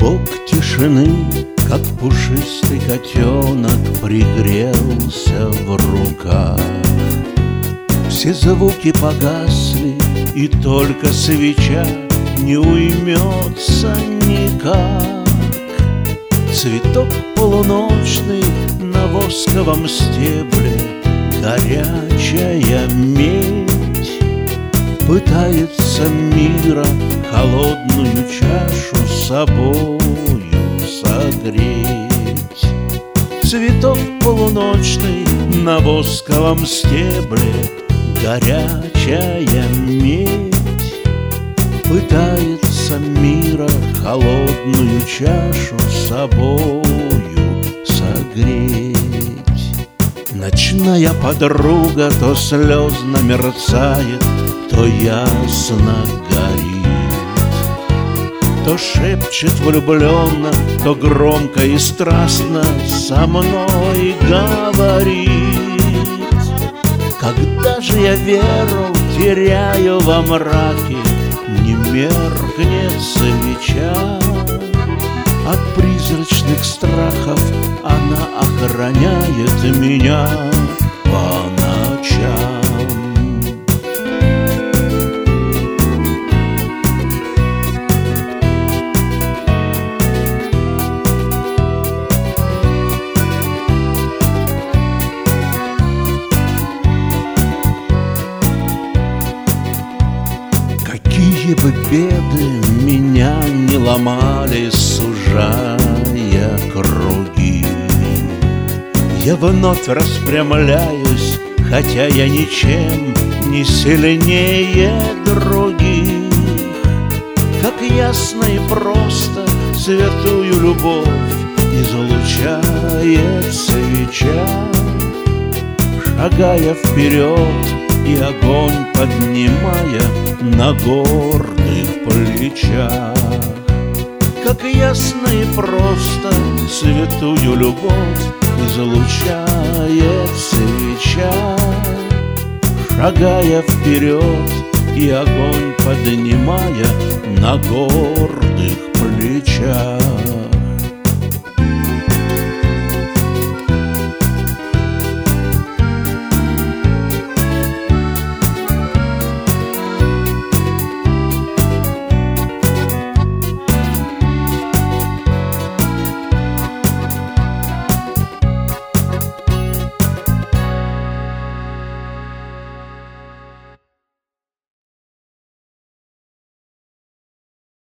Бог тишины, как пушистый котенок, пригрелся в руках. Все звуки погасли, и только свеча не уймется никак. Цветок полуночный на восковом стебле, горячая медь, пытается мира холодную чашу собою согреть. Цветок полуночный на восковом стебле, горячая медь, пытается мира холодную чашу собою согреть. Ночная подруга то слезно мерцает, то ясно горит, то шепчет влюбленно, то громко и страстно со мной говорит. Когда же я веру теряю во мраке, не меркнет свеча. От призрачных страхов она охраняет меня по ночам. Какие бы беды меня не ломали, сужая круги, я вновь распрямляюсь, хотя я ничем не сильнее других. Как ясно и просто святую любовь излучает свеча, шагая вперед и огонь поднимая на гордых плечах. Как ясно и просто святую любовь излучает свеча, шагая вперед и огонь поднимая на гордых плечах.